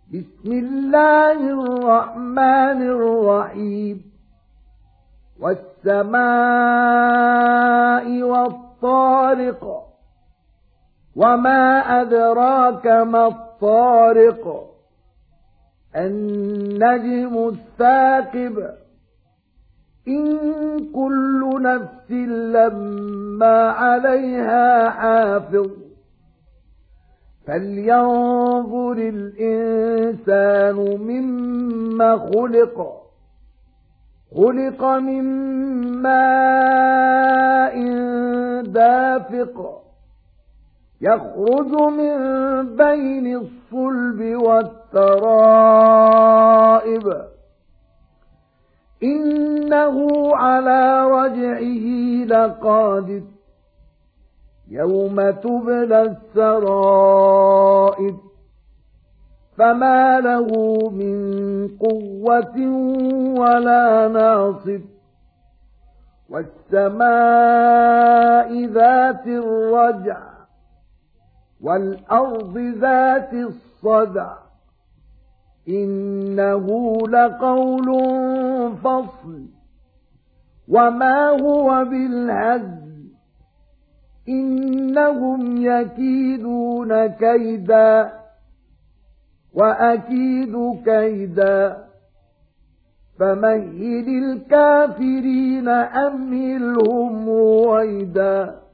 بسم الله الرحمن الرحيم والسماء والطارق وما أدراك ما الطارق النجم الثاقب إن كل نفس لما عليها حافظ فلينظر الإنسان مما خلق من ماء دافق يخرج من بين الصلب والترائب إنه على رجعه لقادر يوم تبلى السرائر فما له من قوة ولا ناصر والسماء ذات الرجع والأرض ذات الصدع إنه لقول فصل وما هو بالهزل إنهم يكيدون كيدا وأكيد كيدا فمهل الكافرين أمهلهم رويدا